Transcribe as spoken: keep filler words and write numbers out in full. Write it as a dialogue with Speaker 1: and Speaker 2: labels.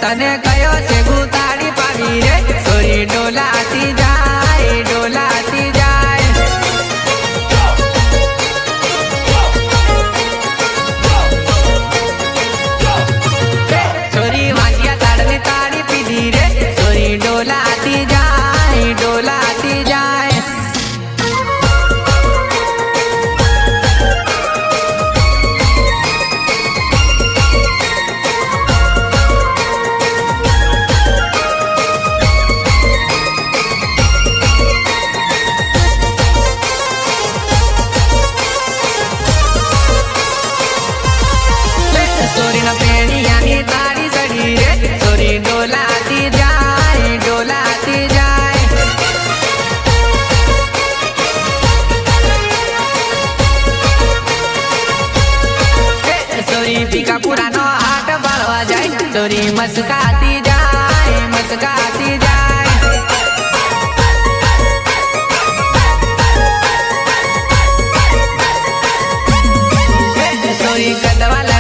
Speaker 1: तने कयो से गुताड़ी पावी रे छोरी डोलाती जाए डोलाती जाए। छोरी वाजिया ताड़नी ताड़ी पीधी रे छोरी डोलाती जाए डोलाती जाए। छोरी न पेड़िया नी ताड़ी चढ़ी रे छोरी डोलाती जाए डोलाती जाए। छोरी पीका पुरानो हाट बढ़वा जाए छोरी मस्काती जाए मस्काती जाए। छोरी कदवा